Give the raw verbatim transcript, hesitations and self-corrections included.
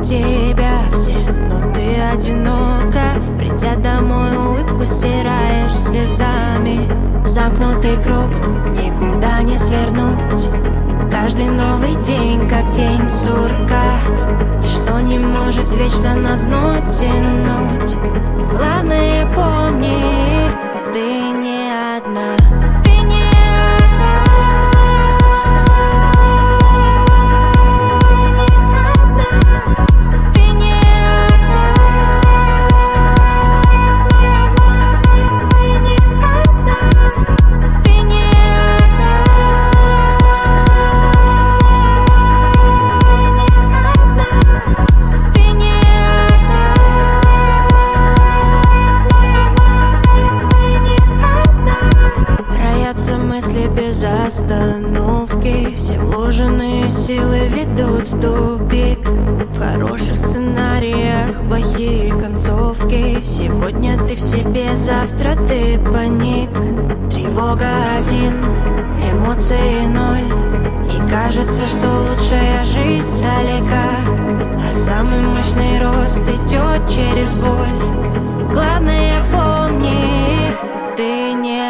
тебя все, но ты одинока. Придя домой, улыбку стираешь слезами. Замкнутый круг, никуда не свернуть. Каждый новый день, как день сурка. Ничто не может вечно на дно тянуть. Главное, помни, ты не одна. Мысли без остановки, все вложенные силы ведут в тупик. В хороших сценариях плохие концовки. Сегодня ты в себе, завтра ты паник. Тревога один, эмоции ноль. И кажется, что лучшая жизнь далека, а самый мощный рост идет через боль. Главное, помни, ты не